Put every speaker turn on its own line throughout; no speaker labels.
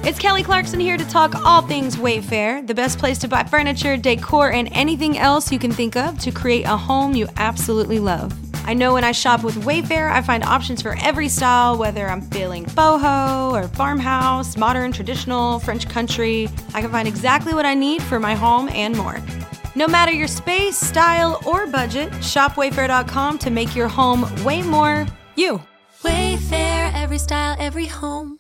It's Kelly Clarkson here to talk all things Wayfair, the best place to buy furniture, decor, and anything else you can think of to create a home you absolutely love. I know when I shop with Wayfair, I find options for every style, whether I'm feeling boho or farmhouse, modern, traditional, French country. I can find exactly what I need for my home and more. No matter your space, style, or budget, shop Wayfair.com to make your home way more you.
Wayfair, every style, every home.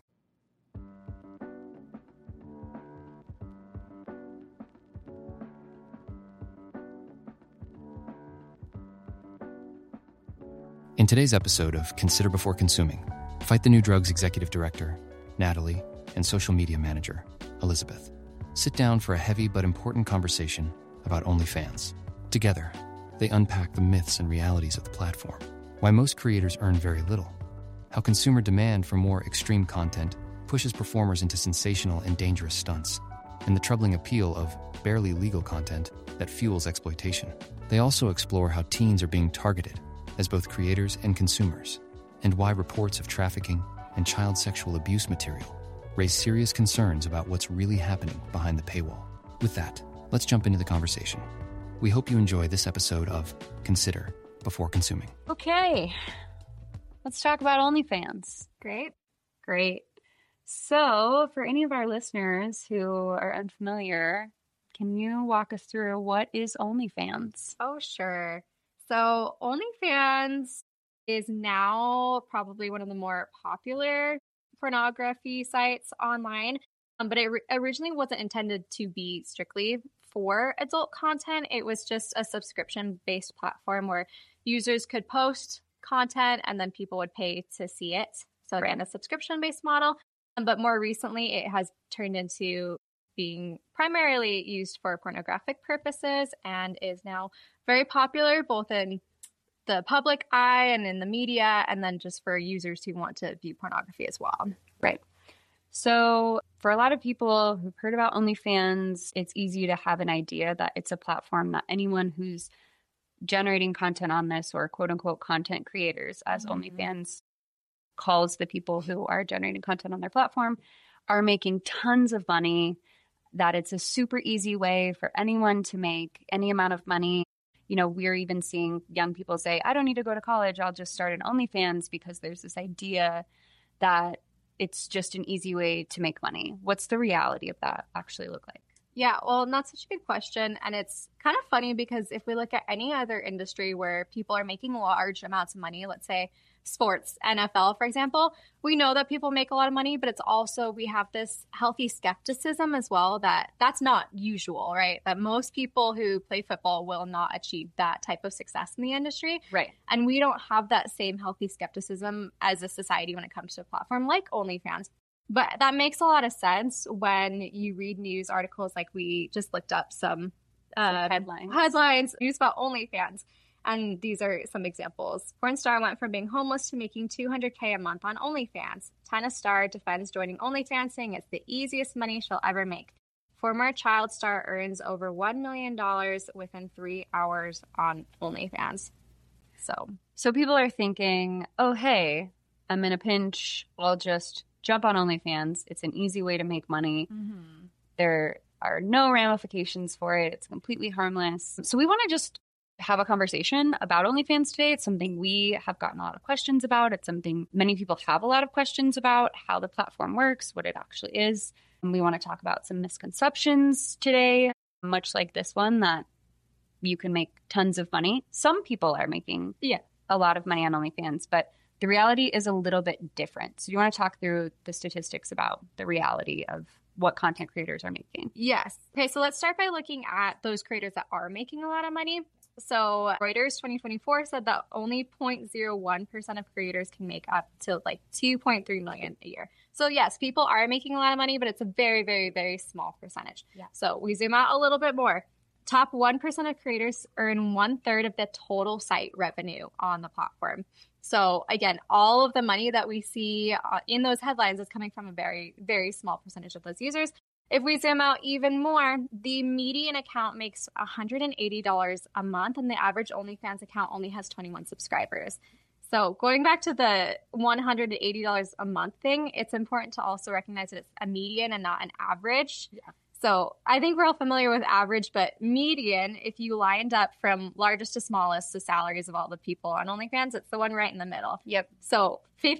In today's episode of Consider Before Consuming, Fight the New Drugs Executive Director, Natalie, and Social Media Manager, Elizabeth, sit down for a heavy but important conversation about OnlyFans. Together, they unpack the myths and realities of the platform, why most creators earn very little, how consumer demand for more extreme content pushes performers into sensational and dangerous stunts, and the troubling appeal of barely legal content that fuels exploitation. They also explore how teens are being targeted as both creators and consumers, and why reports of trafficking and child sexual abuse material raise serious concerns about what's really happening behind the paywall. With that, let's jump into the conversation. We hope you enjoy this episode of Consider Before Consuming.
Okay, let's talk about OnlyFans. Great. So, for any of our listeners who are unfamiliar, can you walk us through what is OnlyFans?
Oh, sure. So OnlyFans is now probably one of the more popular pornography sites online, but it originally wasn't intended to be strictly for adult content. It was just a subscription-based platform where users could post content and then people would pay to see it. So again, a subscription-based model. But more recently, it has turned into being primarily used for pornographic purposes and is now very popular both in the public eye and in the media, and then just for users who want to view pornography as well.
Right. So for a lot of people who've heard about OnlyFans, it's easy to have an idea that it's a platform that anyone who's generating content on this, or quote unquote content creators, as OnlyFans calls the people who are generating content on their platform, are making tons of money, that it's a super easy way for anyone to make any amount of money. You know, we're even seeing young people say, I don't need to go to college, I'll just start an OnlyFans, because there's this idea that it's just an easy way to make money. What's the reality of that actually look like?
Yeah, well, and that's such a good question. And it's kind of funny because if we look at any other industry where people are making large amounts of money, let's say sports, NFL, for example, we know that people make a lot of money, but it's also, we have this healthy skepticism as well that that's not usual, right? That most people who play football will not achieve that type of success in the industry.
Right.
And we don't have that same healthy skepticism as a society when it comes to a platform like OnlyFans. But that makes a lot of sense when you read news articles, like we just looked up some headlines, news about OnlyFans. And these are some examples. Porn star went from being homeless to making $200K a month on OnlyFans. Tennis star defends joining OnlyFans, saying it's the easiest money she'll ever make. Former child star earns over $1 million within 3 hours on OnlyFans.
So people are thinking, oh, hey, I'm in a pinch, I'll just jump on OnlyFans. It's an easy way to make money. Mm-hmm. There are no ramifications for it. It's completely harmless. So we want to just have a conversation about OnlyFans today. It's something we have gotten a lot of questions about. It's something many people have a lot of questions about, how the platform works, what it actually is. And we want to talk about some misconceptions today, much like this one, that you can make tons of money. Some people are making a lot of money on OnlyFans, but the reality is a little bit different. So you want to talk through the statistics about the reality of what content creators are making?
Yes. Okay, so let's start by looking at those creators that are making a lot of money. So Reuters 2024 said that only 0.01% of creators can make up to like $2.3 million a year. So yes, people are making a lot of money, but it's a very, very, very small percentage. Yeah. So we zoom out a little bit more. Top 1% of creators earn 1/3 of the total site revenue on the platform. So again, all of the money that we see in those headlines is coming from a very, very small percentage of those users. If we zoom out even more, the median account makes $180 a month, and the average OnlyFans account only has 21 subscribers. So going back to the $180 a month thing, it's important to also recognize that it's a median and not an average.
Yeah.
So I think we're all familiar with average, but median, if you lined up from largest to smallest, the salaries of all the people on OnlyFans, it's the one right in the middle.
Yep.
So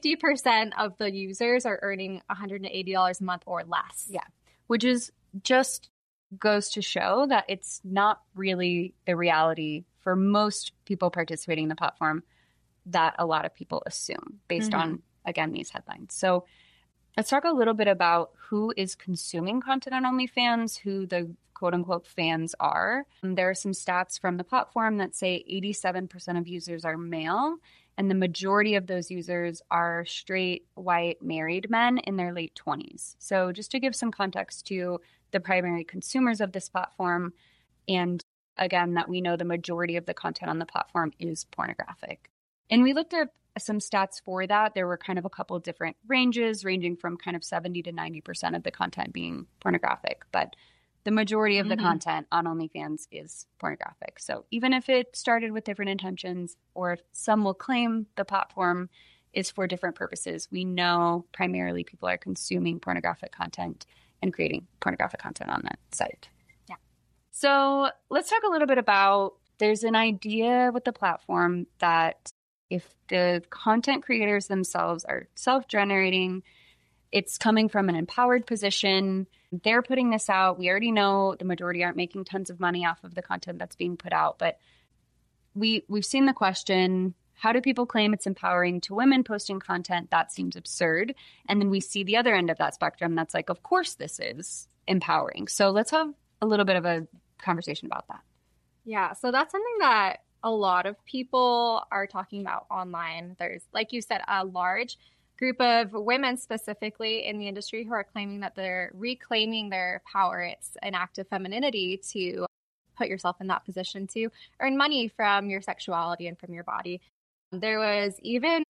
50% of the users are earning $180 a month or less.
Yeah. Which is just goes to show that it's not really the reality for most people participating in the platform that a lot of people assume based on, again, these headlines. So let's talk a little bit about who is consuming content on OnlyFans, who the quote unquote fans are. There are some stats from the platform that say 87% of users are male, and the majority of those users are straight, white, married men in their late 20s. So just to give some context to the primary consumers of this platform, and again, that we know the majority of the content on the platform is pornographic. And we looked at some stats for that. There were kind of a couple different ranges, ranging from kind of 70 to 90% of the content being pornographic. But the majority of the content on OnlyFans is pornographic. So even if it started with different intentions, or if some will claim the platform is for different purposes, we know primarily people are consuming pornographic content and creating pornographic content on that site.
Yeah.
So let's talk a little bit about, there's an idea with the platform that if the content creators themselves are self-generating, it's coming from an empowered position, they're putting this out. We already know the majority aren't making tons of money off of the content that's being put out, but we've seen the question, how do people claim it's empowering to women posting content? That seems absurd. And then we see the other end of that spectrum that's like, of course this is empowering. So let's have a little bit of a conversation about that.
Yeah, so that's something that a lot of people are talking about online. There's, like you said, a large group of women specifically in the industry who are claiming that they're reclaiming their power. It's an act of femininity to put yourself in that position to earn money from your sexuality and from your body. There was even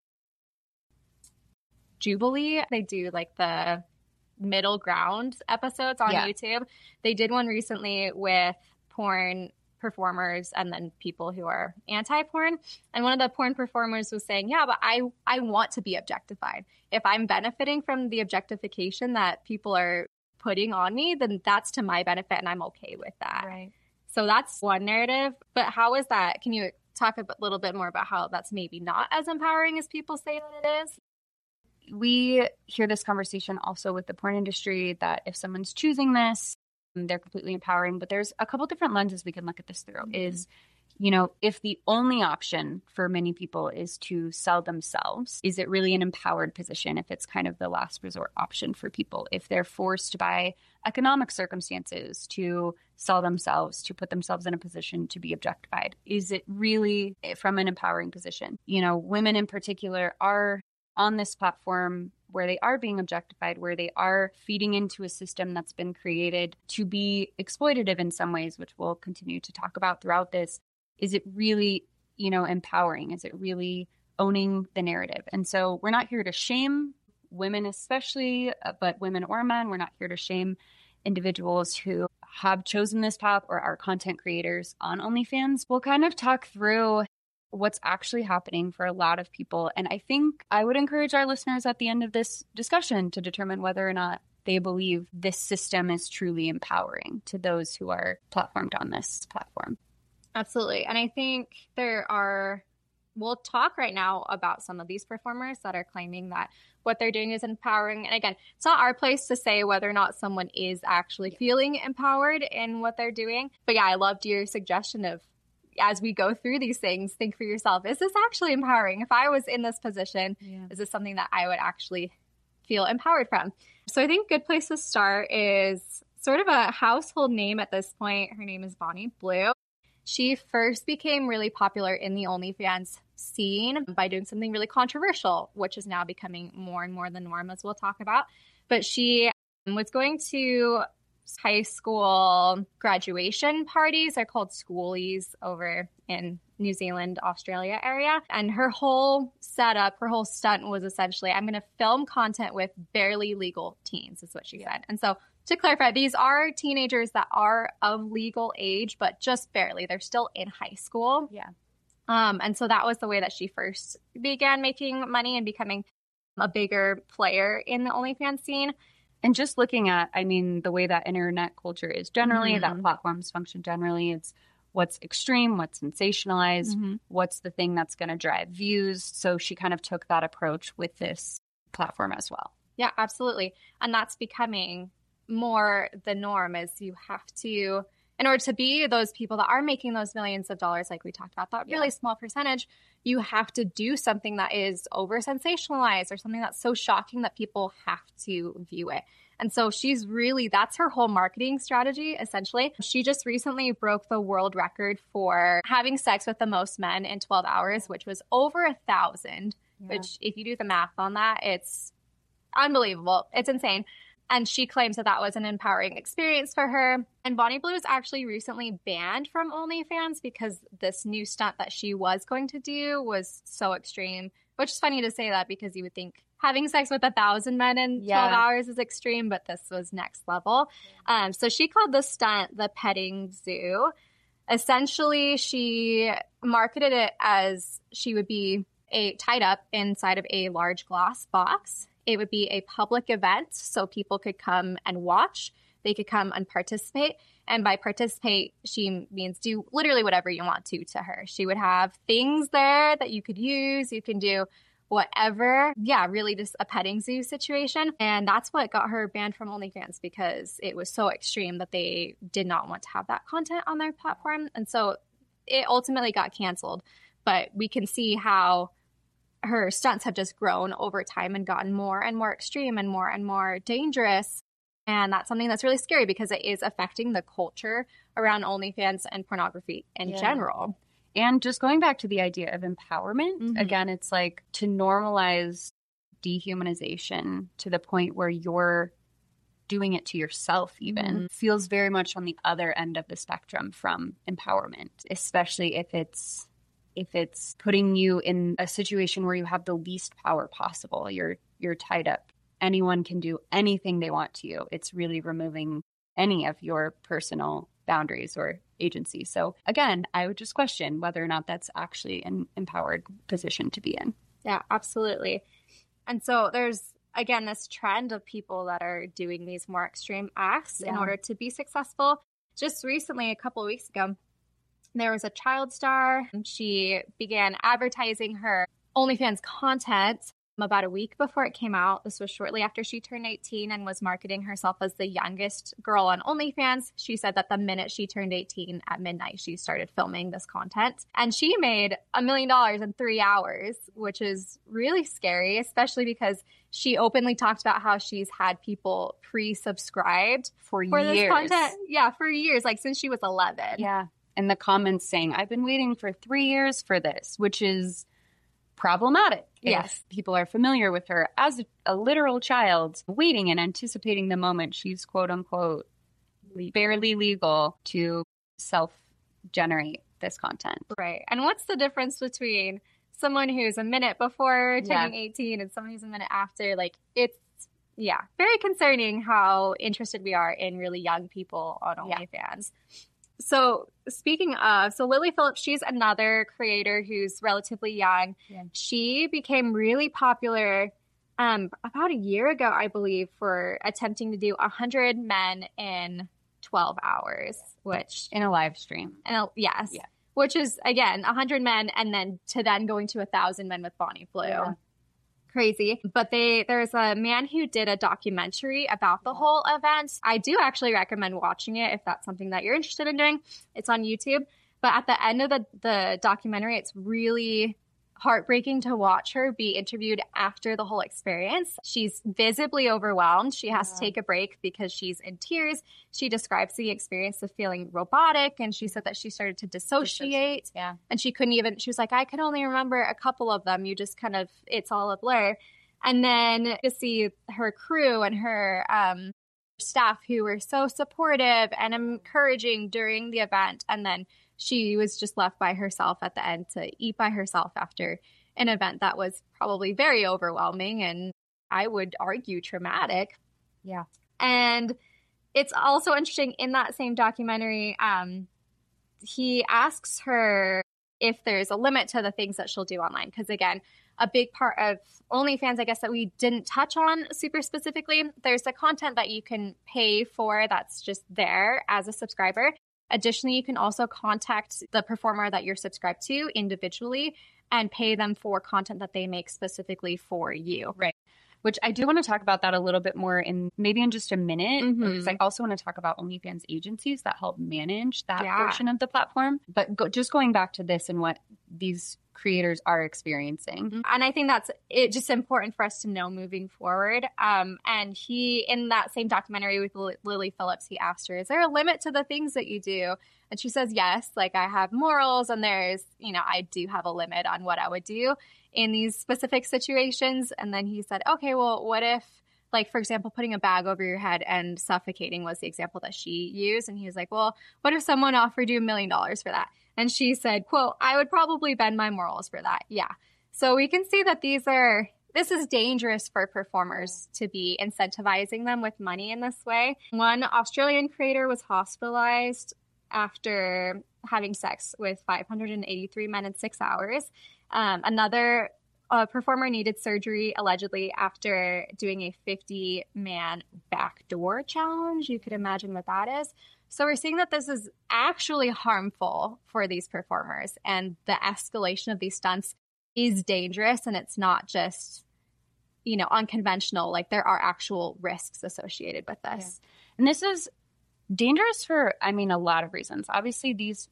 Jubilee. They do like the middle ground episodes on YouTube. They did one recently with porn performers and then people who are anti-porn. And one of the porn performers was saying, yeah, but I want to be objectified. If I'm benefiting from the objectification that people are putting on me, then that's to my benefit and I'm okay with that.
Right.
So that's one narrative. But how is that? Can you talk a little bit more about how that's maybe not as empowering as people say that it is?
We hear this conversation also with the porn industry that if someone's choosing this, they're completely empowering. But there's a couple different lenses we can look at this through. Is, you know, if the only option for many people is to sell themselves, is it really an empowered position if it's kind of the last resort option for people? If they're forced by economic circumstances to sell themselves, to put themselves in a position to be objectified, is it really from an empowering position? You know, women in particular are on this platform where they are being objectified, where they are feeding into a system that's been created to be exploitative in some ways, which we'll continue to talk about throughout this. Is it really, you know, empowering? Is it really owning the narrative? And so we're not here to shame women especially, but women or men. We're not here to shame individuals who have chosen this path or are content creators on OnlyFans. We'll kind of talk through what's actually happening for a lot of people. And I think I would encourage our listeners at the end of this discussion to determine whether or not they believe this system is truly empowering to those who are platformed on this platform.
Absolutely. And I think we'll talk right now about some of these performers that are claiming that what they're doing is empowering. And again, it's not our place to say whether or not someone is actually feeling empowered in what they're doing. But yeah, I loved your suggestion of, as we go through these things, think for yourself, is this actually empowering? If I was in this position, is this something that I would actually feel empowered from? So I think a good place to start is sort of a household name at this point. Her name is Bonnie Blue. She first became really popular in the OnlyFans scene by doing something really controversial, which is now becoming more and more the norm, as we'll talk about. But she was going to high school graduation parties. They're called schoolies over in New Zealand, Australia area. And her whole setup, her whole stunt was essentially, I'm going to film content with barely legal teens, is what she said. And so to clarify, these are teenagers that are of legal age, but just barely. They're still in high school.
Yeah.
And so that was the way that she first began making money and becoming a bigger player in the OnlyFans scene.
And just looking at, I mean, the way that internet culture is generally, that platforms function generally, it's what's extreme, what's sensationalized, what's the thing that's going to drive views. So she kind of took that approach with this platform as well.
Yeah, absolutely. And that's becoming more the norm, is you have to, in order to be those people that are making those millions of dollars, like we talked about, that really small percentage, you have to do something that is over sensationalized or something that's so shocking that people have to view it. And so she's really, that's her whole marketing strategy, essentially. She just recently broke the world record for having sex with the most men in 12 hours, which was over 1,000, which if you do the math on that, it's unbelievable. It's insane. And she claims that that was an empowering experience for her. And Bonnie Blue was actually recently banned from OnlyFans because this new stunt that she was going to do was so extreme, which is funny to say that because you would think having sex with 1,000 men in 12 hours is extreme, but this was next level. So she called the stunt the petting zoo. Essentially, she marketed it as she would be tied up inside of a large glass box. It would be a public event, so people could come and watch. They could come and participate. And by participate, she means do literally whatever you want to her. She would have things there that you could use. You can do whatever. Yeah, really just a petting zoo situation. And that's what got her banned from OnlyFans, because it was so extreme that they did not want to have that content on their platform. And so it ultimately got canceled. But we can see how her stunts have just grown over time and gotten more and more extreme and more dangerous. And that's something that's really scary because it is affecting the culture around OnlyFans and pornography in general.
And just going back to the idea of empowerment, again, it's like to normalize dehumanization to the point where you're doing it to yourself even feels very much on the other end of the spectrum from empowerment, especially if it's putting you in a situation where you have the least power possible. You're tied up. Anyone can do anything they want to you. It's really removing any of your personal boundaries or agency. So again, I would just question whether or not that's actually an empowered position to be in.
Yeah, absolutely. And so there's, again, this trend of people that are doing these more extreme acts in order to be successful. Just recently, a couple of weeks ago, there was a child star. She began advertising her OnlyFans content about a week before it came out. This was shortly after she turned 18 and was marketing herself as the youngest girl on OnlyFans. She said that the minute she turned 18 at midnight, she started filming this content. And she made $1 million in 3 hours, which is really scary, especially because she openly talked about how she's had people pre-subscribed for years. This content. Yeah, for years, like since she was 11.
Yeah. And the comments saying, I've been waiting for 3 years for this, which is problematic.
Yes.
If people are familiar with her as a literal child, waiting and anticipating the moment she's quote unquote barely legal to self-generate this content.
Right. And what's the difference between someone who's a minute before turning 18 and someone who's a minute after? Like, it's, very concerning how interested we are in really young people on OnlyFans. So speaking of, Lily Phillips, she's another creator who's relatively young. Yeah. She became really popular about a year ago, I believe, for attempting to do 100 men in 12 hours, which
in a live stream.
Yes. Yeah. Which is, again, 100 men and then going to 1,000 men with Bonnie Blue. Yeah. Crazy. But there's a man who did a documentary about the whole event. I do actually recommend watching it if that's something that you're interested in doing. It's on YouTube. But at the end of the documentary, it's really heartbreaking to watch her be interviewed after the whole experience. She's visibly overwhelmed. She has to take a break because she's in tears. She describes the experience of feeling robotic, and she said that she started to dissociate. Yeah. And she was like, I could only remember a couple of them. You just kind of, it's all a blur. And then to see her crew and her staff who were so supportive and encouraging during the event, and then she was just left by herself at the end to eat by herself after an event that was probably very overwhelming and I would argue traumatic.
Yeah.
And it's also interesting in that same documentary, he asks her if there's a limit to the things that she'll do online. Because again, a big part of OnlyFans, I guess, that we didn't touch on super specifically, there's the content that you can pay for that's just there as a subscriber. Additionally, you can also contact the performer that you're subscribed to individually and pay them for content that they make specifically for you.
Right. Which I do want to talk about that a little bit more in just a minute, because I also want to talk about OnlyFans agencies that help manage that portion of the platform. But just going back to this and what these creators are experiencing.
And I think that's it, just important for us to know moving forward. And he, in that same documentary with Lily Phillips, he asked her, is there a limit to the things that you do? And she says, yes, like I have morals and there's, I do have a limit on what I would do in these specific situations. And then he said, okay, well, what if, like, for example, putting a bag over your head and suffocating was the example that she used. And he was like, well, what if someone offered you $1 million for that? And she said, quote, I would probably bend my morals for that. Yeah. So we can see that this is dangerous for performers to be incentivizing them with money in this way. One Australian creator was hospitalized after having sex with 583 men in 6 hours. Another performer needed surgery allegedly after doing a 50-man backdoor challenge. You could imagine what that is. So we're seeing that this is actually harmful for these performers, and the escalation of these stunts is dangerous, and it's not just, unconventional. Like, there are actual risks associated with this.
Yeah. And this is dangerous for, a lot of reasons. Obviously,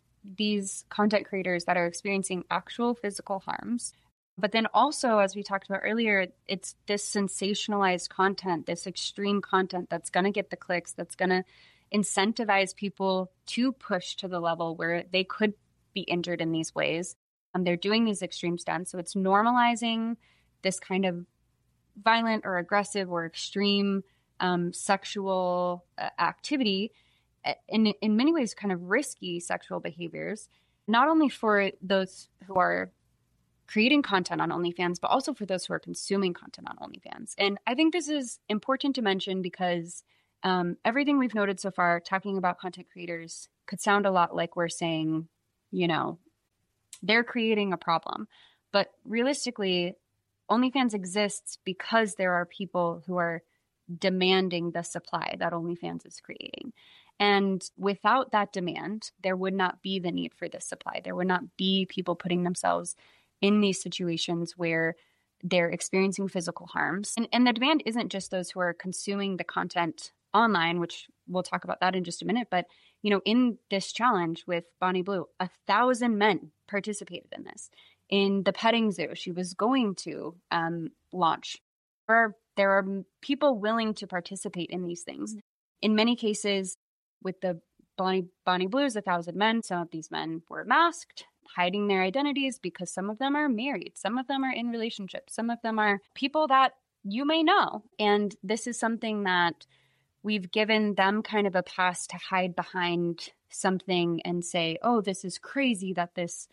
these content creators that are experiencing actual physical harms. But then also, as we talked about earlier, it's this sensationalized content, this extreme content that's going to get the clicks, that's going to incentivize people to push to the level where they could be injured in these ways. They're doing these extreme stunts. So it's normalizing this kind of violent or aggressive or extreme sexual activity, in many ways kind of risky sexual behaviors, not only for those who are creating content on OnlyFans, but also for those who are consuming content on OnlyFans. And I think this is important to mention because everything we've noted so far talking about content creators could sound a lot like we're saying, they're creating a problem. But realistically, OnlyFans exists because there are people who are demanding the supply that OnlyFans is creating. And without that demand, there would not be the need for this supply. There would not be people putting themselves in these situations where they're experiencing physical harms. And the demand isn't just those who are consuming the content online, which we'll talk about that in just a minute. But, in this challenge with Bonnie Blue, 1,000 men participated in this. In the petting zoo she was going to launch, there are people willing to participate in these things. In many cases, with the Bonnie Blue's 1,000 men, some of these men were masked, hiding their identities because some of them are married, some of them are in relationships, some of them are people that you may know. And this is something that we've given them kind of a pass to hide behind something and say, oh, this is crazy that this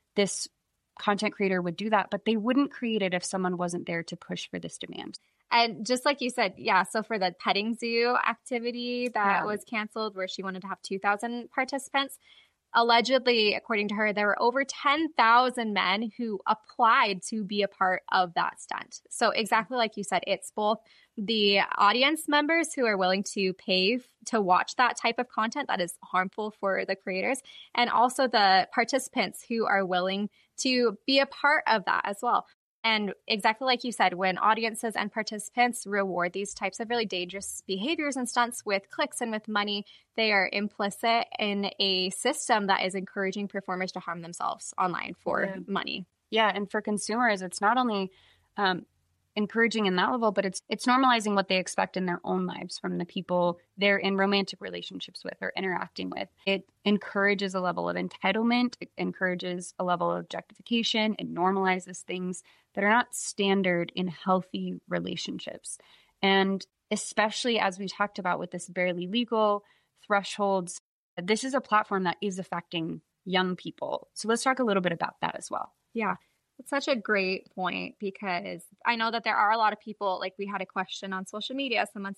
content creator would do that. But they wouldn't create it if someone wasn't there to push for this demand.
And just like you said, so for the petting zoo activity that was canceled where she wanted to have 2,000 participants, allegedly, according to her, there were over 10,000 men who applied to be a part of that stunt. So exactly like you said, it's both the audience members who are willing to pay to watch that type of content that is harmful for the creators, and also the participants who are willing to be a part of that as well. And exactly like you said, when audiences and participants reward these types of really dangerous behaviors and stunts with clicks and with money, they are implicit in a system that is encouraging performers to harm themselves online for money.
Yeah, and for consumers, it's not only encouraging in that level, but it's normalizing what they expect in their own lives from the people they're in romantic relationships with or interacting with. It encourages a level of entitlement. It encourages a level of objectification. It normalizes things that are not standard in healthy relationships. And especially as we talked about with this barely legal thresholds, this is a platform that is affecting young people. So let's talk a little bit about that as well.
Yeah. It's such a great point because I know that there are a lot of people, like we had a question on social media. Someone said,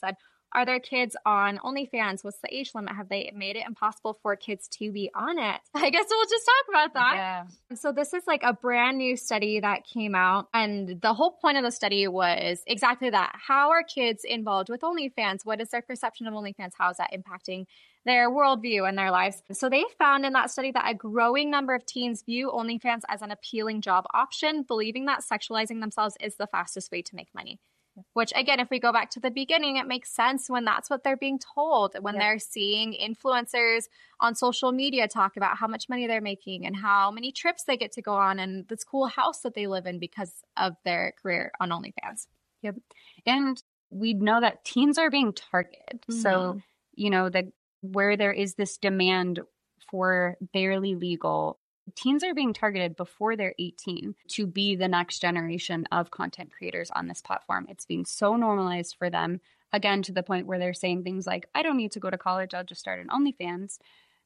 Are there kids on OnlyFans? What's the age limit? Have they made it impossible for kids to be on it? I guess we'll just talk about that.
Yeah.
So this is like a brand new study that came out. And the whole point of the study was exactly that. How are kids involved with OnlyFans? What is their perception of OnlyFans? How is that impacting their worldview and their lives? So they found in that study that a growing number of teens view OnlyFans as an appealing job option, believing that sexualizing themselves is the fastest way to make money. Which, again, if we go back to the beginning, it makes sense when that's what they're being told, when they're seeing influencers on social media talk about how much money they're making and how many trips they get to go on and this cool house that they live in because of their career on OnlyFans.
Yep. And we know that teens are being targeted. So, you know, that where there is this demand for barely legal, teens are being targeted before they're 18 to be the next generation of content creators on this platform. It's being so normalized for them, again, to the point where they're saying things like, I don't need to go to college, I'll just start an OnlyFans.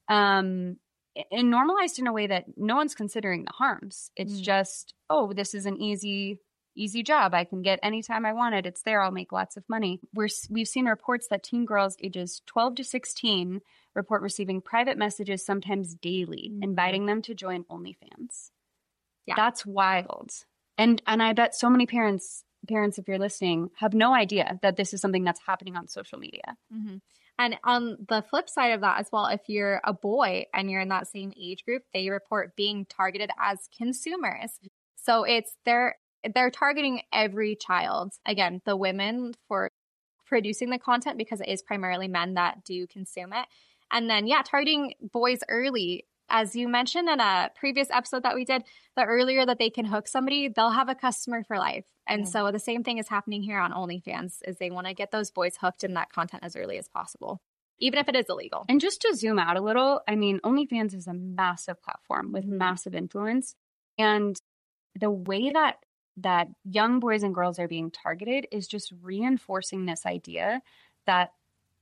And normalized in a way that no one's considering the harms. It's just, oh, this is an easy job. I can get anytime I want it. It's there. I'll make lots of money. We've seen reports that teen girls ages 12 to 16 report receiving private messages sometimes daily, inviting them to join OnlyFans.
Yeah.
That's wild. And I bet so many parents, if you're listening, have no idea that this is something that's happening on social media.
And on the flip side of that as well, if you're a boy and you're in that same age group, they report being targeted as consumers. So they're targeting every child. Again, the women for producing the content because it is primarily men that do consume it. And then, targeting boys early. As you mentioned in a previous episode that we did, the earlier that they can hook somebody, they'll have a customer for life. And so the same thing is happening here on OnlyFans is they want to get those boys hooked in that content as early as possible, even if it is illegal.
And just to zoom out a little, I mean, OnlyFans is a massive platform with massive influence. And the way that young boys and girls are being targeted is just reinforcing this idea that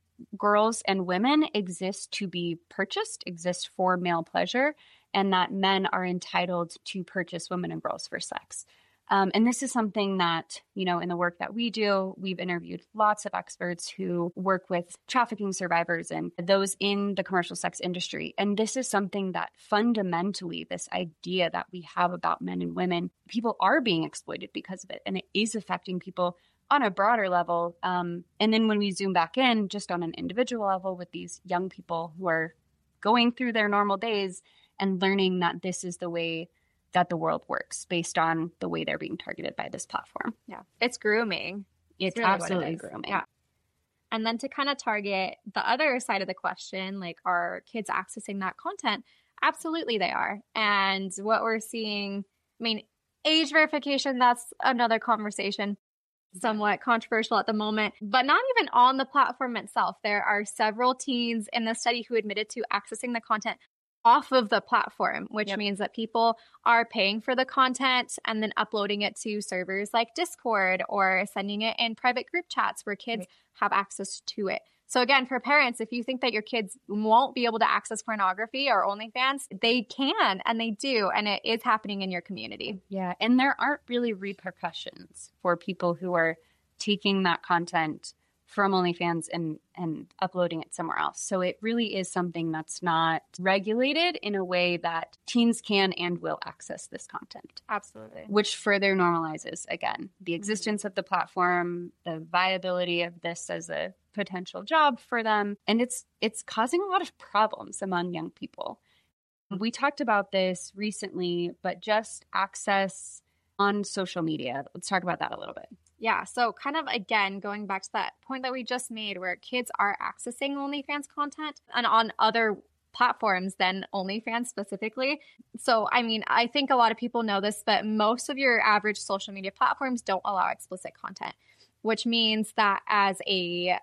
girls and women exist to be purchased, exist for male pleasure, and that men are entitled to purchase women and girls for sex. And this is something that, you know, in the work that we do, we've interviewed lots of experts who work with trafficking survivors and those in the commercial sex industry. And this is something that fundamentally, this idea that we have about men and women, people are being exploited because of it. And it is affecting people on a broader level. And then when we zoom back in, just on an individual level with these young people who are going through their normal days and learning that this is the way that the world works based on the way they're being targeted by this platform.
Yeah. It's grooming.
It's
really
absolutely grooming.
Yeah. And then to kind of target the other side of the question, like, are kids accessing that content? Absolutely they are. And what we're seeing, I mean, age verification, that's another conversation. Somewhat controversial at the moment, but not even on the platform itself. There are several teens in the study who admitted to accessing the content off of the platform, which means that people are paying for the content and then uploading it to servers like Discord or sending it in private group chats where kids have access to it. So again, for parents, if you think that your kids won't be able to access pornography or OnlyFans, they can and they do. And it is happening in your community.
Yeah. And there aren't really repercussions for people who are taking that content from OnlyFans and uploading it somewhere else. So it really is something that's not regulated in a way that teens can and will access this content.
Absolutely.
Which further normalizes, again, the existence of the platform, the viability of this as a potential job for them. And it's causing a lot of problems among young people. We talked about this recently, but just access on social media. Let's talk about that a little bit.
Yeah. So kind of, again, going back to that point that we just made where kids are accessing OnlyFans content and on other platforms than OnlyFans specifically. So, I mean, I think a lot of people know this, but most of your average social media platforms don't allow explicit content, which means that as a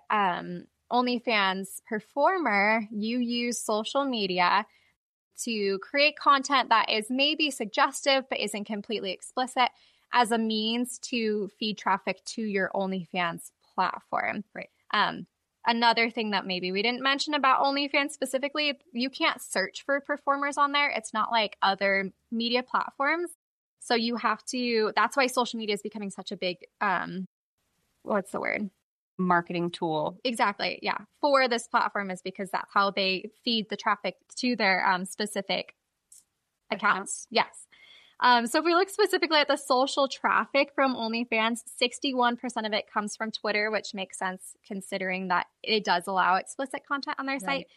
OnlyFans performer, you use social media to create content that is maybe suggestive but isn't completely explicit as a means to feed traffic to your OnlyFans platform.
Right.
Another thing that maybe we didn't mention about OnlyFans specifically, you can't search for performers on there. It's not like other media platforms. So you have to, that's why social media is becoming such a big, what's the word?
marketing tool.
Exactly. Yeah. For this platform is because that's how they feed the traffic to their specific accounts. Yes. So if we look specifically at the social traffic from OnlyFans, 61% of it comes from Twitter, which makes sense considering that it does allow explicit content on their site.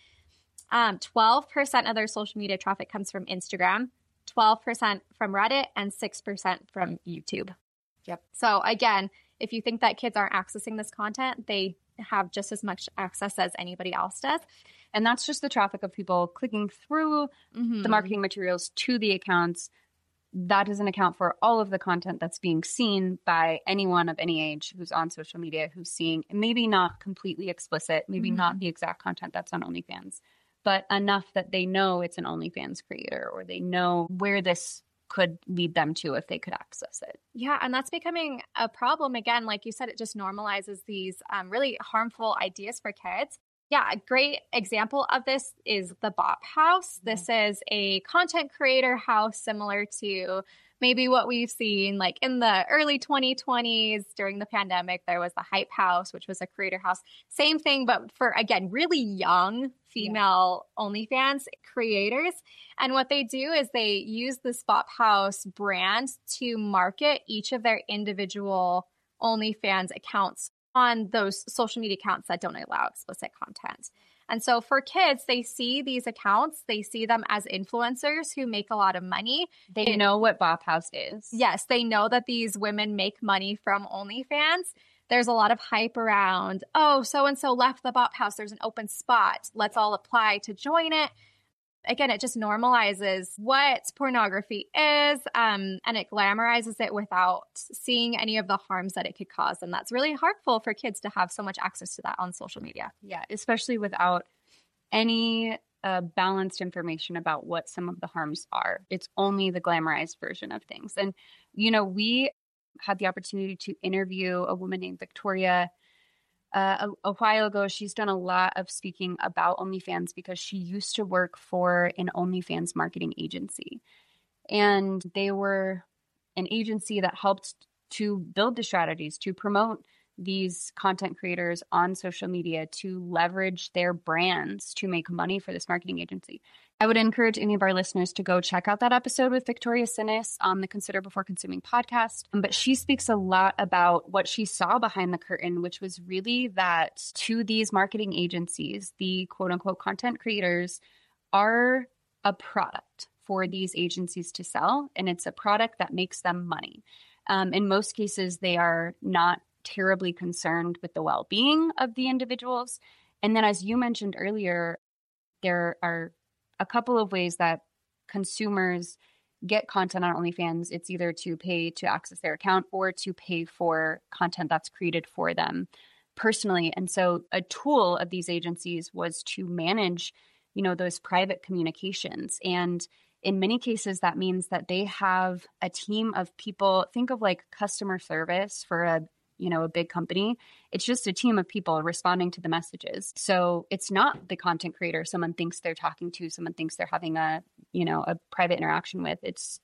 12% of their social media traffic comes from Instagram, 12% from Reddit, and 6% from YouTube.
Yep.
So again, if you think that kids aren't accessing this content, they have just as much access as anybody else does.
And that's just the traffic of people clicking through the marketing materials to the accounts. That doesn't account for all of the content that's being seen by anyone of any age who's on social media, who's seeing maybe not completely explicit, maybe not the exact content that's on OnlyFans, but enough that they know it's an OnlyFans creator, or they know where this could lead them to if they could access it.
Yeah, and that's becoming a problem. Again, like you said, it just normalizes these really harmful ideas for kids. Yeah, a great example of this is the Bop House. This is a content creator house similar to maybe what we've seen like in the early 2020s during the pandemic. There was the Hype House, which was a creator house. Same thing, but for, again, really young female OnlyFans creators. And what they do is they use this Bop House brand to market each of their individual OnlyFans accounts on those social media accounts that don't allow explicit content. And so for kids, they see these accounts, they see them as influencers who make a lot of money.
They know what Bop House is.
Yes, they know that these women make money from OnlyFans. There's a lot of hype around, oh, so-and-so left the Bop House, there's an open spot, let's all apply to join it. Again, it just normalizes what pornography is, and it glamorizes it without seeing any of the harms that it could cause. And that's really harmful for kids to have so much access to that on social media.
Yeah, especially without any balanced information about what some of the harms are. It's only the glamorized version of things. And, you know, we had the opportunity to interview a woman named Victoria a while ago. She's done a lot of speaking about OnlyFans because she used to work for an OnlyFans marketing agency. And they were an agency that helped to build the strategies to promote these content creators on social media, to leverage their brands to make money for this marketing agency. I would encourage any of our listeners to go check out that episode with Victoria Sinis on the Consider Before Consuming podcast. But she speaks a lot about what she saw behind the curtain, which was really that to these marketing agencies, the quote unquote content creators are a product for these agencies to sell, and it's a product that makes them money. In most cases, they are not terribly concerned with the well-being of the individuals. And then, as you mentioned earlier, there are a couple of ways that consumers get content on OnlyFans. It's either to pay to access their account or to pay for content that's created for them personally. And so a tool of these agencies was to manage, you know, those private communications. And in many cases, that means that they have a team of people. Think of like customer service for a big company. It's just a team of people responding to the messages. So it's not the content creator someone thinks they're talking to, someone thinks they're having a private interaction with. It's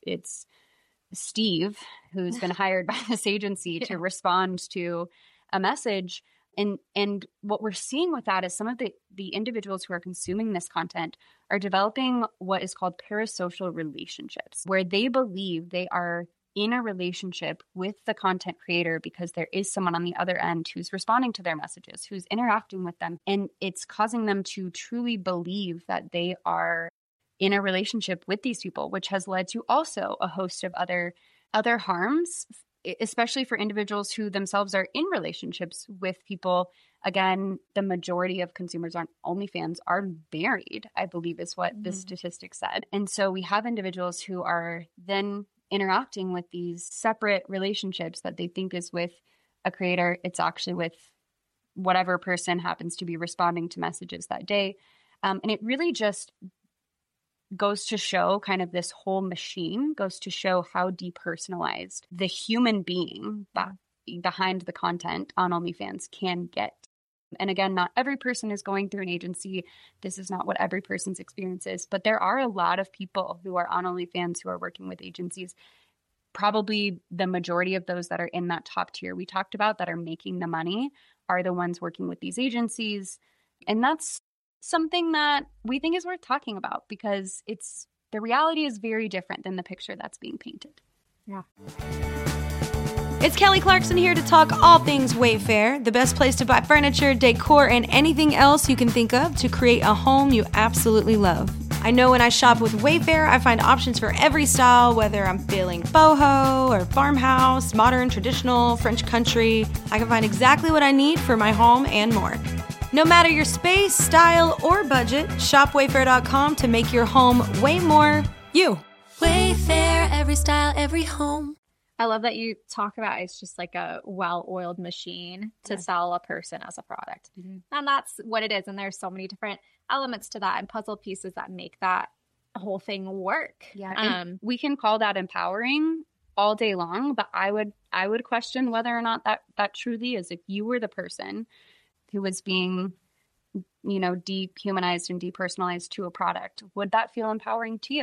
Steve, who's been hired by this agency to respond to a message. And what we're seeing with that is some of the individuals who are consuming this content are developing what is called parasocial relationships, where they believe they are in a relationship with the content creator because there is someone on the other end who's responding to their messages, who's interacting with them. And it's causing them to truly believe that they are in a relationship with these people, which has led to also a host of other harms, especially for individuals who themselves are in relationships with people. Again, the majority of consumers on OnlyFans are married, I believe is what the statistic said. And so we have individuals who are then interacting with these separate relationships that they think is with a creator. It's actually with whatever person happens to be responding to messages that day. And it really just goes to show kind of this whole machine goes to show how depersonalized the human being behind the content on OnlyFans can get. And again, not every person is going through an agency. This is not what every person's experience is, but there are a lot of people who are on OnlyFans who are working with agencies. Probably the majority of those that are in that top tier we talked about that are making the money are the ones working with these agencies. And that's something that we think is worth talking about because the reality is very different than the picture that's being painted.
Yeah.
It's Kelly Clarkson here to talk all things Wayfair, the best place to buy furniture, decor, and anything else you can think of to create a home you absolutely love. I know when I shop with Wayfair, I find options for every style, whether I'm feeling boho or farmhouse, modern, traditional, French country. I can find exactly what I need for my home and more. No matter your space, style, or budget, shop Wayfair.com to make your home way more you.
Wayfair, every style, every home.
I love that you talk about it's just like a well-oiled machine to sell a person as a product. Mm-hmm. And that's what it is. And there's so many different elements to that and puzzle pieces that make that whole thing work.
Yeah. We can call that empowering all day long, but I would question whether or not that truly is. If you were the person who was being, dehumanized and depersonalized to a product, would that feel empowering to you?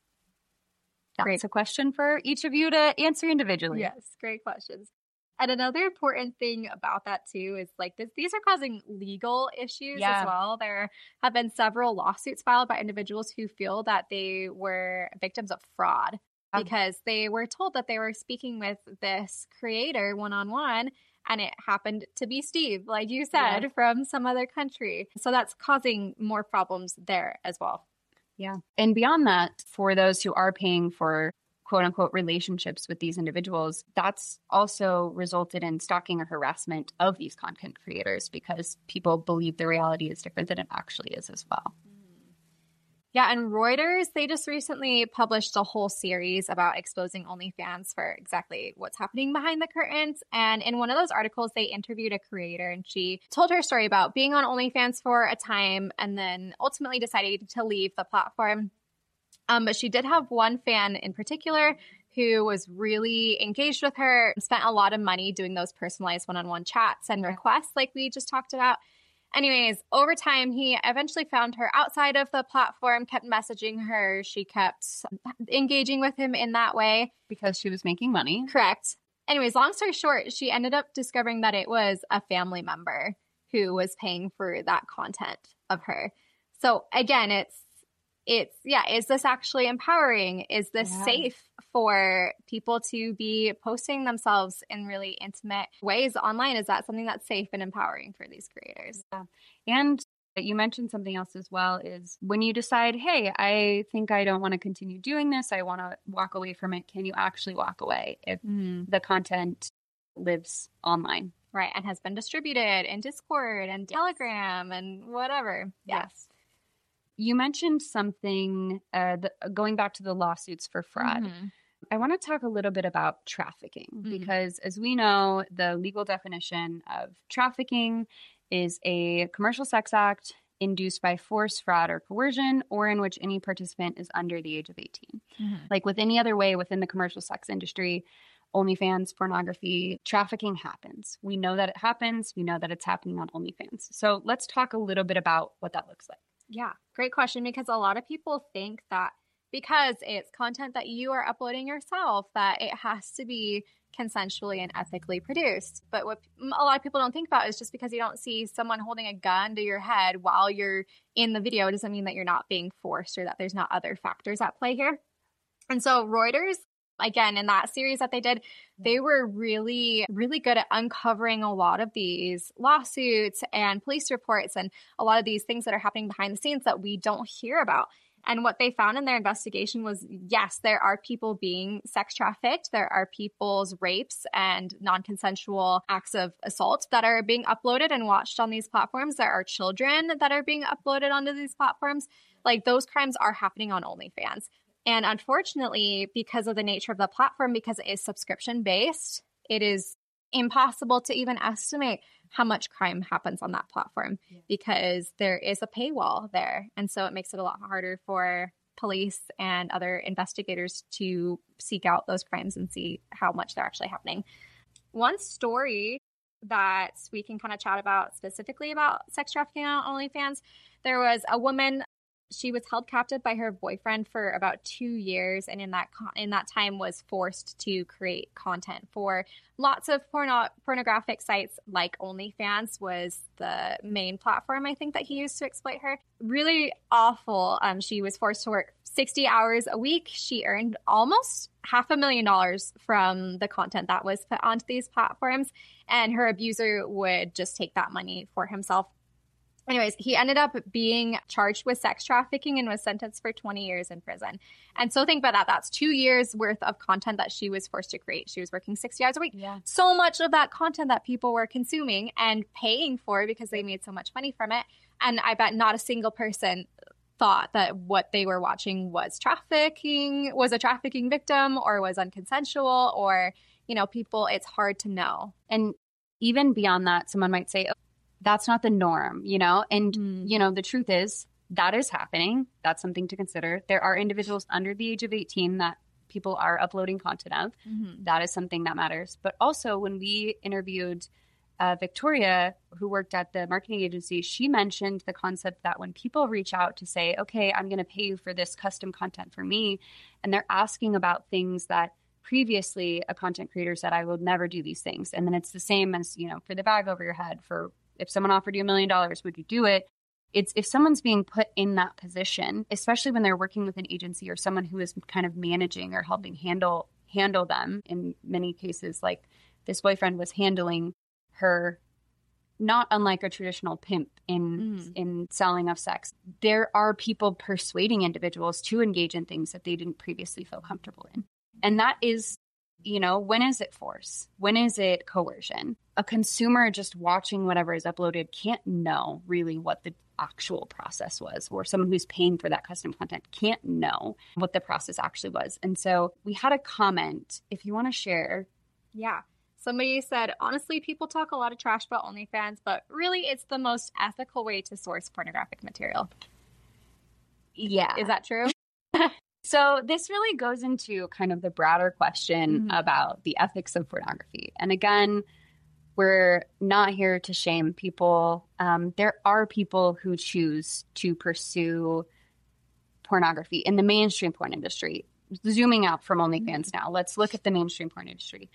That's a question for each of you to answer individually.
Yes, great questions. And another important thing about that too is like these are causing legal issues as well. There have been several lawsuits filed by individuals who feel that they were victims of fraud because they were told that they were speaking with this creator one-on-one and it happened to be Steve, like you said, from some other country. So that's causing more problems there as well.
Yeah. And beyond that, for those who are paying for quote unquote relationships with these individuals, that's also resulted in stalking or harassment of these content creators because people believe the reality is different than it actually is as well.
Yeah, and Reuters, they just recently published a whole series about exposing OnlyFans for exactly what's happening behind the curtains. And in one of those articles, they interviewed a creator and she told her story about being on OnlyFans for a time and then ultimately decided to leave the platform. But she did have one fan in particular who was really engaged with her, spent a lot of money doing those personalized one-on-one chats and requests like we just talked about. Anyways, over time, he eventually found her outside of the platform, kept messaging her. She kept engaging with him in that way.
Because she was making money.
Correct. Anyways, long story short, she ended up discovering that it was a family member who was paying for that content of her. So again, is this actually empowering? Is this safe for people to be posting themselves in really intimate ways online? Is that something that's safe and empowering for these creators?
Yeah. And you mentioned something else as well is when you decide, hey, I think I don't want to continue doing this, I want to walk away from it. Can you actually walk away if the content lives online?
Right. And has been distributed in Discord and Telegram and whatever.
Yes. You mentioned something going back to the lawsuits for fraud. Mm-hmm. I want to talk a little bit about trafficking because as we know, the legal definition of trafficking is a commercial sex act induced by force, fraud, or coercion, or in which any participant is under the age of 18. Mm-hmm. Like with any other way within the commercial sex industry, OnlyFans, pornography, trafficking happens. We know that it happens. We know that it's happening on OnlyFans. So let's talk a little bit about what that looks like.
Yeah, great question, because a lot of people think that because it's content that you are uploading yourself, that it has to be consensually and ethically produced. But what a lot of people don't think about is just because you don't see someone holding a gun to your head while you're in the video, it doesn't mean that you're not being forced or that there's not other factors at play here. And so Reuters, again, in that series that they did, they were really, really good at uncovering a lot of these lawsuits and police reports and a lot of these things that are happening behind the scenes that we don't hear about. And what they found in their investigation was, yes, there are people being sex trafficked. There are people's rapes and non-consensual acts of assault that are being uploaded and watched on these platforms. There are children that are being uploaded onto these platforms. Like, those crimes are happening on OnlyFans. And unfortunately, because of the nature of the platform, because it is subscription-based, it is impossible to even estimate how much crime happens on that platform because there is a paywall there. And so it makes it a lot harder for police and other investigators to seek out those crimes and see how much they're actually happening. One story that we can kind of chat about specifically about sex trafficking on OnlyFans, there was a woman She was held captive by her boyfriend for about 2 years, and in that time was forced to create content for lots of pornographic sites, like OnlyFans was the main platform I think that he used to exploit her. Really awful. She was forced to work 60 hours a week. She earned almost $500,000 from the content that was put onto these platforms, and her abuser would just take that money for himself. Anyways, he ended up being charged with sex trafficking and was sentenced for 20 years in prison. And so think about that. That's 2 years worth of content that she was forced to create. She was working 60 hours a week.
Yeah.
So much of that content that people were consuming and paying for because they made so much money from it. And I bet not a single person thought that what they were watching was a trafficking victim or was unconsensual, or, people, it's hard to know.
And even beyond that, someone might say, that's not the norm, and, the truth is that is happening. That's something to consider. There are individuals under the age of 18 that people are uploading content of. Mm-hmm. That is something that matters. But also when we interviewed Victoria, who worked at the marketing agency, she mentioned the concept that when people reach out to say, okay, I'm going to pay you for this custom content for me, and they're asking about things that previously a content creator said, I will never do these things. And then it's the same as, for the bag over your head, for if someone offered you $1 million, would you do it? It's if someone's being put in that position, especially when they're working with an agency or someone who is kind of managing or helping handle them. In many cases, like this boyfriend was handling her, not unlike a traditional pimp in selling of sex. There are people persuading individuals to engage in things that they didn't previously feel comfortable in. And that is, when is it force? When is it coercion? A consumer just watching whatever is uploaded can't know really what the actual process was, or someone who's paying for that custom content can't know what the process actually was. And so we had a comment, if you want to share.
Yeah. Somebody said, honestly, people talk a lot of trash about OnlyFans, but really it's the most ethical way to source pornographic material.
Yeah.
Is that true?
So this really goes into kind of the broader question about the ethics of pornography. And again, we're not here to shame people. There are people who choose to pursue pornography in the mainstream porn industry. Zooming out from OnlyFans now, let's look at the mainstream porn industry.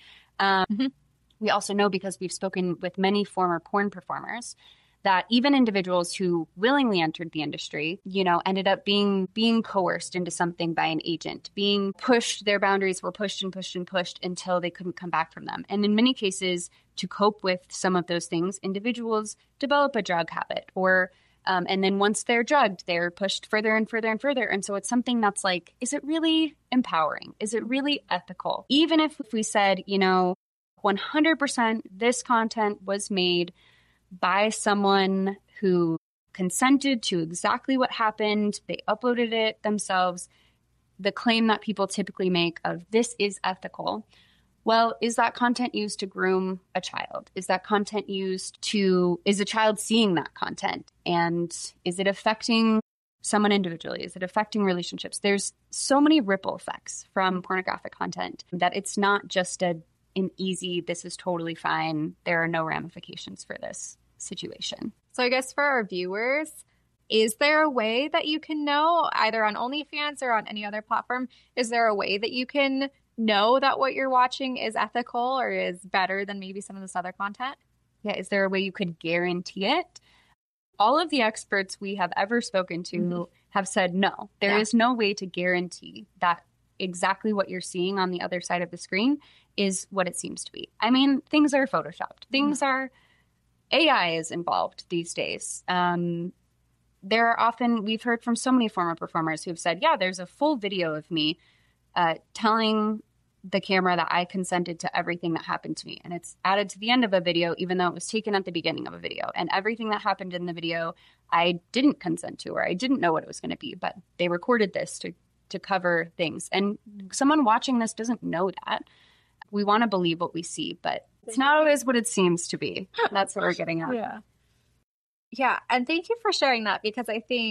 We also know, because we've spoken with many former porn performers, that even individuals who willingly entered the industry, ended up being coerced into something by an agent, being pushed, their boundaries were pushed and pushed and pushed until they couldn't come back from them. And in many cases, to cope with some of those things, individuals develop a drug habit, or and then once they're drugged, they're pushed further and further and further. And so it's something that's like, is it really empowering? Is it really ethical? Even if we said, 100% this content was made by someone who consented to exactly what happened, they uploaded it themselves, the claim that people typically make of this is ethical. Well, is that content used to groom a child? Is that content is a child seeing that content? And is it affecting someone individually? Is it affecting relationships? There's so many ripple effects from pornographic content that it's not just an easy, this is totally fine, there are no ramifications for this situation.
So I guess for our viewers, is there a way that you can know, either on OnlyFans or on any other platform, is there a way that you can know that what you're watching is ethical or is better than maybe some of this other content?
Yeah, is there a way you could guarantee it? All of the experts we have ever spoken to have said no. There is no way to guarantee that exactly what you're seeing on the other side of the screen is what it seems to be. I mean, things are photoshopped. Things are... AI is involved these days. There are often, we've heard from so many former performers who have said, yeah, there's a full video of me telling the camera that I consented to everything that happened to me. And it's added to the end of a video, even though it was taken at the beginning of a video. And everything that happened in the video, I didn't consent to, or I didn't know what it was going to be, but they recorded this to cover things. And someone watching this doesn't know that. We want to believe what we see, but it's not always what it seems to be. That's what we're getting at.
Yeah. And thank you for sharing that, because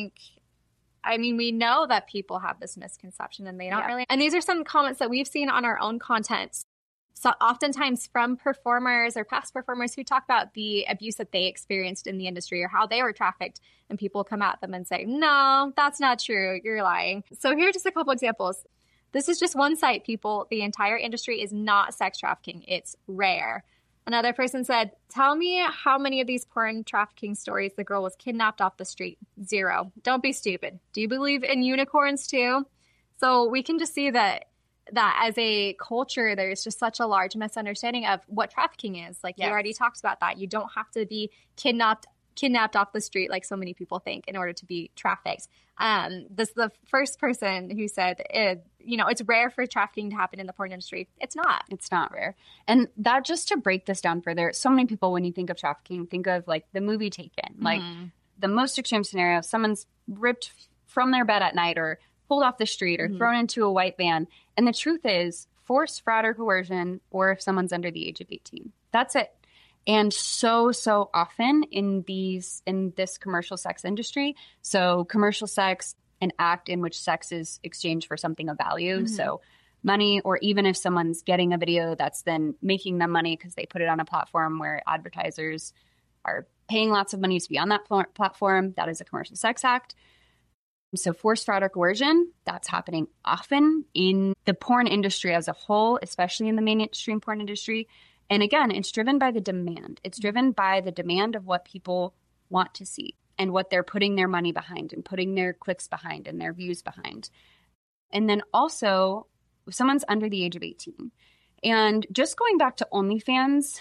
we know that people have this misconception and they don't really. And these are some comments that we've seen on our own content. so oftentimes from performers or past performers who talk about the abuse that they experienced in the industry or how they were trafficked, and people come at them and say, no, that's not true. You're lying. So here are just a couple examples. This is just one site, people. The entire industry is not sex trafficking. It's rare. Another person said, tell me how many of these porn trafficking stories the girl was kidnapped off the street. 0. Don't be stupid. Do you believe in unicorns too? So we can just see that as a culture, there's just such a large misunderstanding of what trafficking is. Like you already talked about that. You don't have to be kidnapped off the street like so many people think in order to be trafficked. This is the first person who said, it's rare for trafficking to happen in the porn industry. It's not.
It's not rare. And that, just to break this down further, so many people, when you think of trafficking, think of like the movie Taken. Like the most extreme scenario, someone's ripped from their bed at night or pulled off the street or thrown into a white van. And the truth is force, fraud, or coercion, or if someone's under the age of 18. That's it. And so often in this commercial sex industry, so commercial sex, an act in which sex is exchanged for something of value. So money, or even if someone's getting a video that's then making them money because they put it on a platform where advertisers are paying lots of money to be on that platform, that is a commercial sex act. So forced fraud or coercion, that's happening often in the porn industry as a whole, especially in the mainstream porn industry. And again, it's driven by the demand. It's driven by the demand of what people want to see and what they're putting their money behind and putting their clicks behind and their views behind. And then also, if someone's under the age of 18. And just going back to OnlyFans,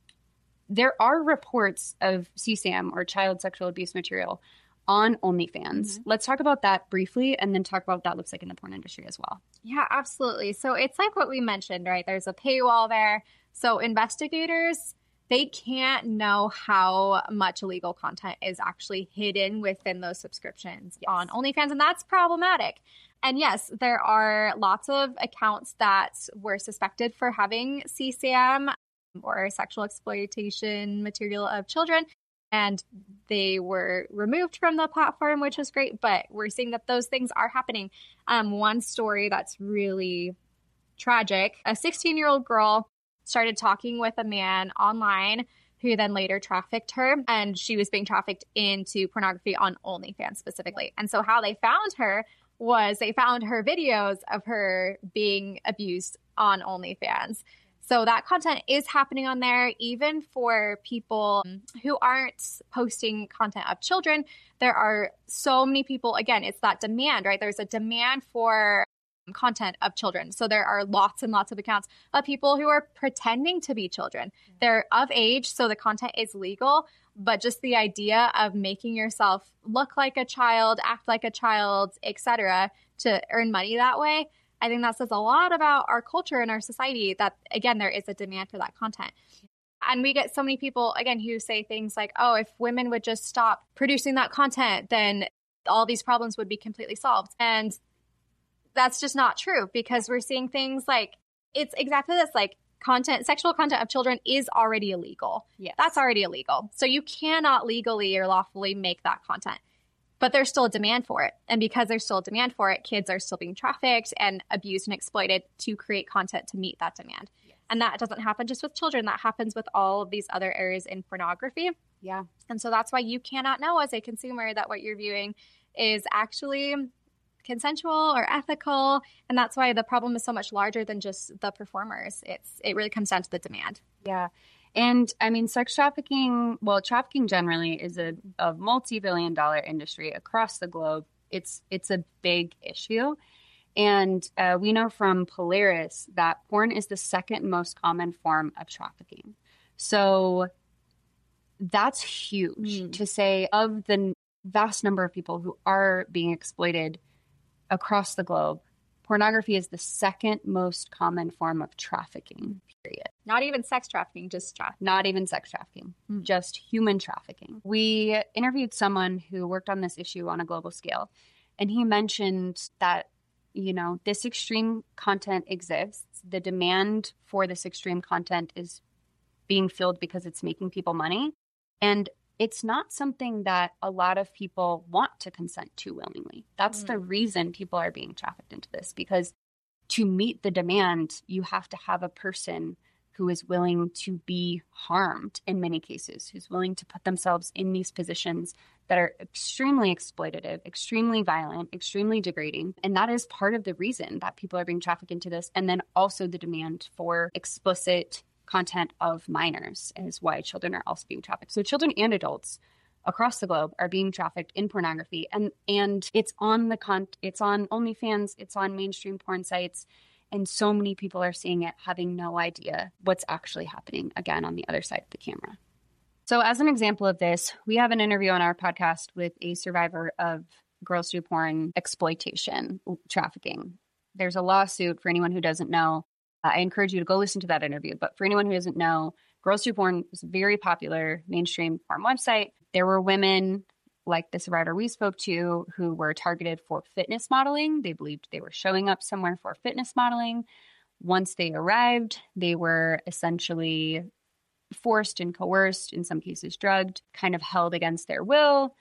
there are reports of CSAM or child sexual abuse material on OnlyFans. Let's talk about that briefly and then talk about what that looks like in the porn industry as well.
Yeah, absolutely. So it's like what we mentioned, right? There's a paywall there. So investigators, they can't know how much illegal content is actually hidden within those subscriptions on OnlyFans, and that's problematic. And yes, there are lots of accounts that were suspected for having CSAM or sexual exploitation material of children, and they were removed from the platform, which was great, but we're seeing that those things are happening. One story that's really tragic, a 16-year-old girl started talking with a man online who then later trafficked her, and she was being trafficked into pornography on OnlyFans specifically. And so how they found her was they found her videos of her being abused on OnlyFans. So that content is happening on there, even for people who aren't posting content of children. There are so many people, again, it's that demand, right? There's a demand for content of children. So there are lots and lots of accounts of people who are pretending to be children. They're of age, so the content is legal, but just the idea of making yourself look like a child, act like a child, etc., to earn money that way, I think that says a lot about our culture and our society that, again, there is a demand for that content. And we get so many people, again, who say things like, oh, if women would just stop producing that content, then all these problems would be completely solved. And that's just not true, because we're seeing things like, it's exactly this, like sexual content of children is already illegal.
Yes.
That's already illegal. So you cannot legally or lawfully make that content. But there's still a demand for it. And because there's still a demand for it, kids are still being trafficked and abused and exploited to create content to meet that demand. Yes. And that doesn't happen just with children. That happens with all of these other areas in pornography.
Yeah.
And so that's why you cannot know as a consumer that what you're viewing is actually consensual or ethical. And that's why the problem is so much larger than just the performers. It really comes down to the demand.
Yeah. And I mean, sex trafficking, well, trafficking generally is a multi-billion-dollar industry across the globe. It's a big issue. And we know from Polaris that porn is the second most common form of trafficking. So that's huge to say, of the vast number of people who are being exploited across the globe, pornography is the second most common form of trafficking, period.
Not even sex trafficking, just trafficking.
Not even sex trafficking, just human trafficking. We interviewed someone who worked on this issue on a global scale, and he mentioned that, you know, this extreme content exists. The demand for this extreme content is being filled because it's making people money. And it's not something that a lot of people want to consent to willingly. That's the reason people are being trafficked into this, because to meet the demand, you have to have a person who is willing to be harmed in many cases, who's willing to put themselves in these positions that are extremely exploitative, extremely violent, extremely degrading. And that is part of the reason that people are being trafficked into this. And then also the demand for explicit content of minors is why children are also being trafficked. So children and adults across the globe are being trafficked in pornography, and it's on it's on OnlyFans, it's on mainstream porn sites, and so many people are seeing it, having no idea what's actually happening, again, on the other side of the camera. So as an example of this, we have an interview on our podcast with a survivor of girls do porn exploitation, trafficking. There's a lawsuit, for anyone who doesn't know. I encourage you to go listen to that interview. But for anyone who doesn't know, Girls Do Porn is a very popular mainstream porn website. There were women like the survivor we spoke to who were targeted for fitness modeling. They believed they were showing up somewhere for fitness modeling. Once they arrived, they were essentially forced and coerced, in some cases drugged, kind of held against their will.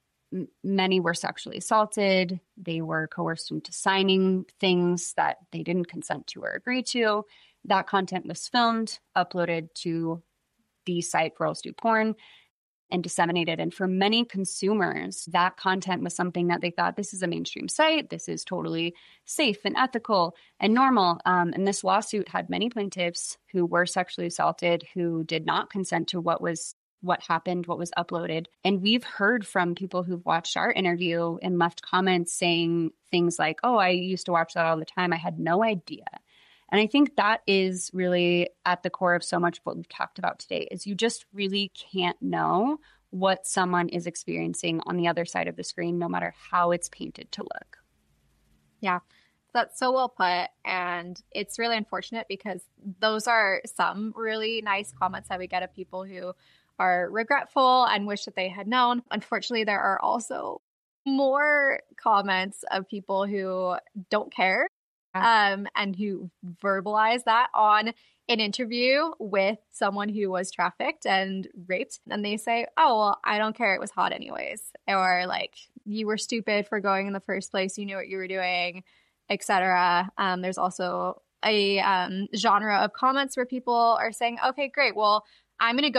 Many were sexually assaulted. They were coerced into signing things that they didn't consent to or agree to. That content was filmed, uploaded to the site Girls Do Porn, and disseminated. And for many consumers, that content was something that they thought, this is a mainstream site. This is totally safe and ethical and normal. And this lawsuit had many plaintiffs who were sexually assaulted, who did not consent to what happened, what was uploaded. And we've heard from people who've watched our interview and left comments saying things like, oh, I used to watch that all the time. I had no idea. And I think that is really at the core of so much of what we've talked about today, is you just really can't know what someone is experiencing on the other side of the screen, no matter how it's painted to look.
Yeah, that's so well put. And it's really unfortunate because those are some really nice comments that we get of people who are regretful and wish that they had known. Unfortunately, there are also more comments of people who don't care. And who verbalize that on an interview with someone who was trafficked and raped. And they say, oh, well, I don't care. It was hot anyways. Or like, you were stupid for going in the first place. You knew what you were doing, etc. There's also a genre of comments where people are saying, okay, great. Well, I'm going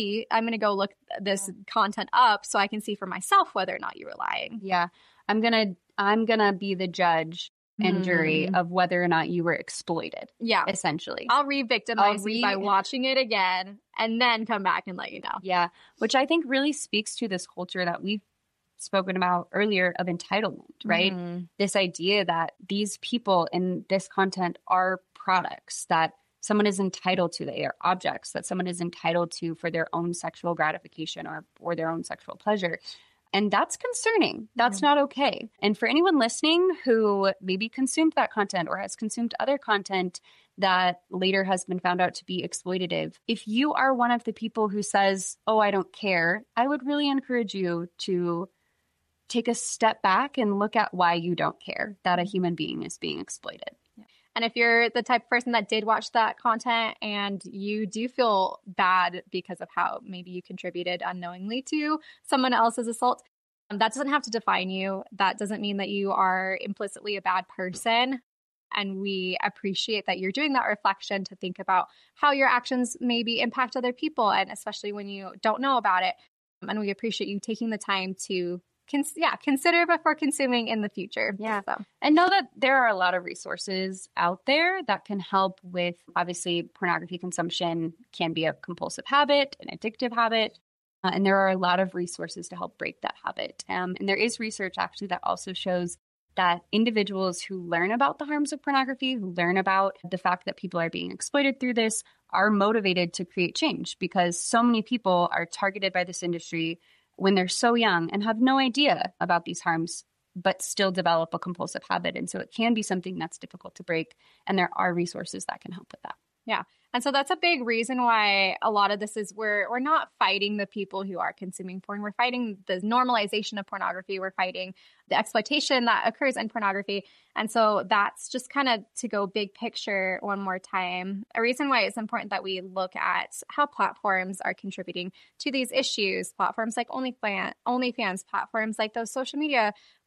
to go look this content up so I can see for myself whether or not you were lying.
Yeah. I'm going to be the judge and jury of whether or not you were exploited. Yeah. Essentially.
I'll re-victimize you by watching it again and then come back and let you know.
Yeah. Which I think really speaks to this culture that we've spoken about earlier of entitlement, right? This idea that these people in this content are products that someone is entitled to. They are objects that someone is entitled to for their own sexual gratification or their own sexual pleasure. And that's concerning. That's not okay. And for anyone listening who maybe consumed that content or has consumed other content that later has been found out to be exploitative, if you are one of the people who says, oh, I don't care, I would really encourage you to take a step back and look at why you don't care that a human being is being exploited.
And if you're the type of person that did watch that content and you do feel bad because of how maybe you contributed unknowingly to someone else's assault, that doesn't have to define you. That doesn't mean that you are implicitly a bad person. And we appreciate that you're doing that reflection to think about how your actions maybe impact other people, and especially when you don't know about it. And we appreciate you taking the time to consider before consuming in the future.
Yeah. So. And know that there are a lot of resources out there that can help with, obviously, pornography consumption can be a compulsive habit, an addictive habit. And there are a lot of resources to help break that habit. And there is research actually that also shows that individuals who learn about the harms of pornography, who learn about the fact that people are being exploited through this, are motivated to create change, because so many people are targeted by this industry when they're so young and have no idea about these harms, but still develop a compulsive habit. And so it can be something that's difficult to break. And there are resources that can help with that.
Yeah. And so that's a big reason why a lot of this is we're not fighting the people who are consuming porn. We're fighting the normalization of pornography. We're fighting the exploitation that occurs in pornography. And so that's just kind of to go big picture one more time. A reason why it's important that we look at how platforms are contributing to these issues. Platforms like OnlyFans, platforms like those social media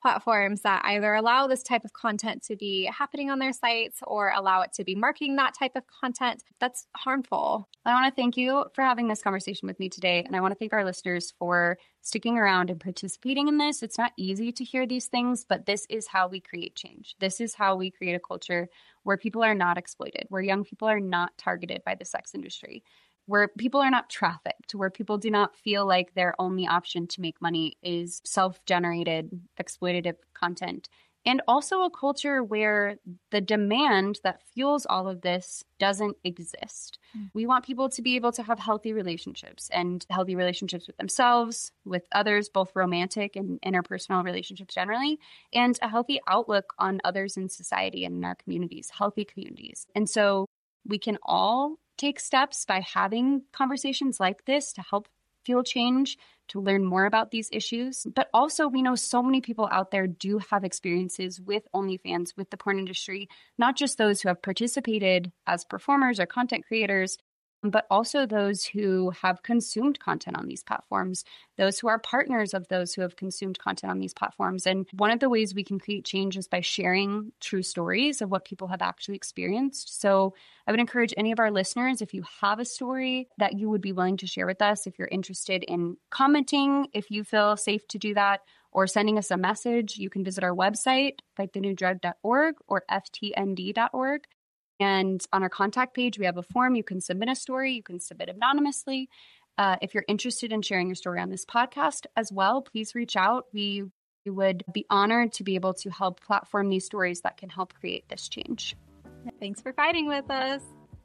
platforms that either allow this type of content to be happening on their sites or allow it to be marketing that type of content that's harmful.
I want to thank you for having this conversation with me today. And I want to thank our listeners for sticking around and participating in this. It's not easy to hear these things, but this is how we create change. This is how we create a culture where people are not exploited, where young people are not targeted by the sex industry, where people are not trafficked, where people do not feel like their only option to make money is self-generated, exploitative content. And also a culture where the demand that fuels all of this doesn't exist. We want people to be able to have healthy relationships and healthy relationships with themselves, with others, both romantic and interpersonal relationships generally, and a healthy outlook on others in society and in our communities, healthy communities. And so we can all take steps by having conversations like this to help fuel change, to learn more about these issues. But also, we know so many people out there do have experiences with OnlyFans, with the porn industry, not just those who have participated as performers or content creators, but also those who have consumed content on these platforms, those who are partners of those who have consumed content on these platforms. And one of the ways we can create change is by sharing true stories of what people have actually experienced. So I would encourage any of our listeners, if you have a story that you would be willing to share with us, if you're interested in commenting, if you feel safe to do that, or sending us a message, you can visit our website, fightthenewdrug.org or ftnd.org. And on our contact page, we have a form. You can submit a story. You can submit anonymously. If you're interested in sharing your story on this podcast as well, please reach out. We would be honored to be able to help platform these stories that can help create this change.
Thanks for fighting with us.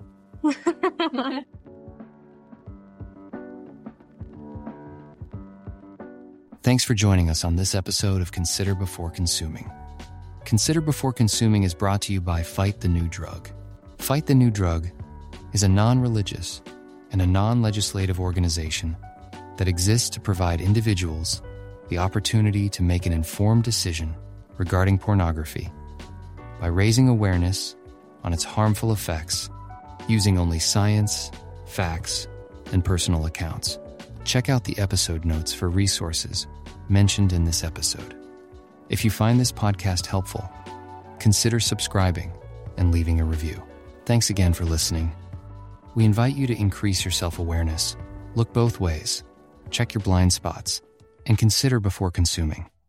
Thanks for joining us on this episode of Consider Before Consuming. Consider Before Consuming is brought to you by Fight the New Drug. Fight the New Drug is a non-religious and a non-legislative organization that exists to provide individuals the opportunity to make an informed decision regarding pornography by raising awareness on its harmful effects using only science, facts, and personal accounts. Check out the episode notes for resources mentioned in this episode. If you find this podcast helpful, consider subscribing and leaving a review. Thanks again for listening. We invite you to increase your self-awareness, look both ways, check your blind spots, and consider before consuming.